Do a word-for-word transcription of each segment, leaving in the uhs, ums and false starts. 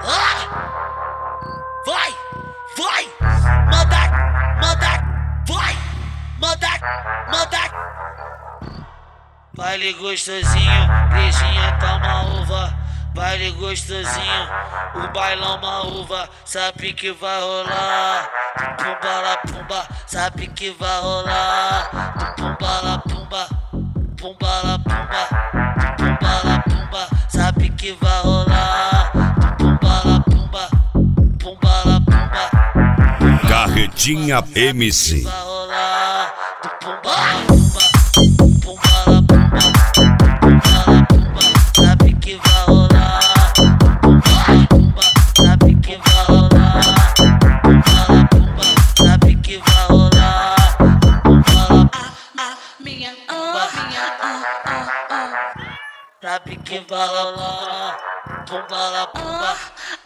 Vai, vai, manda, manda, vai, manda, manda. Baile gostosinho, beijinha tá uma uva. Baile gostosinho, o bailão uma uva. Sabe que vai rolar, pumba lá pumba. Sabe que vai rolar, pumba lá pumba, pumba lá pumba, pumba lá pumba. Sabe que vai rolar, pumba lá pumba, pumba lá pumba. Carretinha M C. Vai rolar, pumba lá pumba, pumba lá pumba, pumba lá pumba. Sabe que vai rolar, pumba lá pumba. Sabe que vai rolar, pumba lá pumba. Sabe que vai rolar, pumba lá pumba. Minha, oh, minha, oh, oh, oh. Sabe que vai rolar, pumba lá pumba.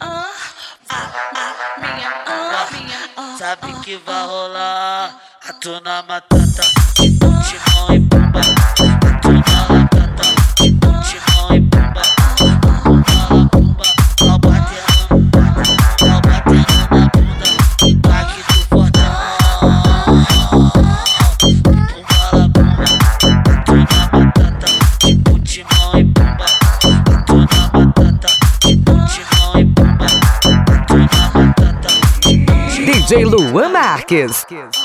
Minha, oh, minha, oh. Sabe que vai rolar, Hakuna Matata, tipo Timão e Pumba. Hakuna Matata, tipo Timão e Pumba. Pumba lá pumba, pau batendo, pau batendo na bunda, impacto do fortão. Pumba lá pumba, Hakuna Matata, tipo Timão e Pumba. Hakuna Matata, tipo Timão e Pumba. Hakuna Matata. D J Luan Marques.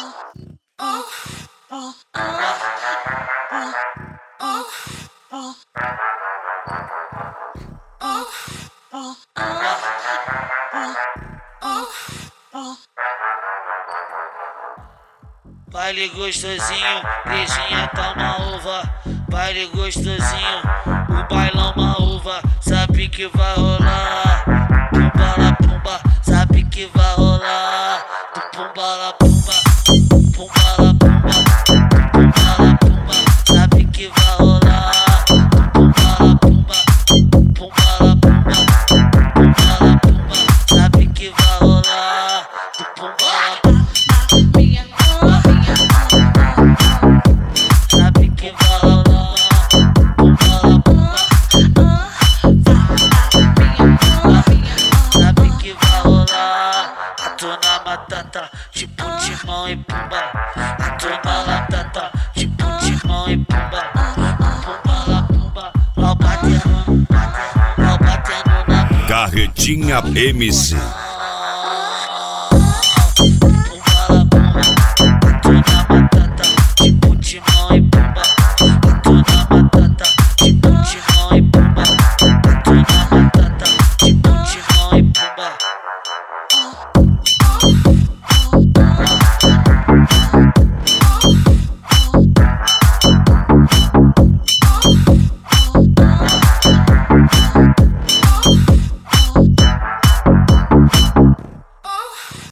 Baile gostosinho, beijinha tá uma uva. Baile gostosinho, o bailão uma uva. Sabe que vai rolar, pumba lá pumba. Sabe que vai rolar, pumba lá pumba, pumba lá pumba, pumba lá pumba. Sabe que vai rolar, pumba lá pumba, pumba lá pumba, pumba lá pumba. Sabe que vai rolar, pumba lá pumba. Minha, oh, minha, oh, oh. Sabe que vai rolar, pumba lá pumba. Sabe que vai rolar, Hakuna Matata, tipo Timão e Pumba. Hakuna Matata, tipo Timão e Pumba. Pumba lá pumba, pau batendo, pau batendo na bunda. Carretinha M C.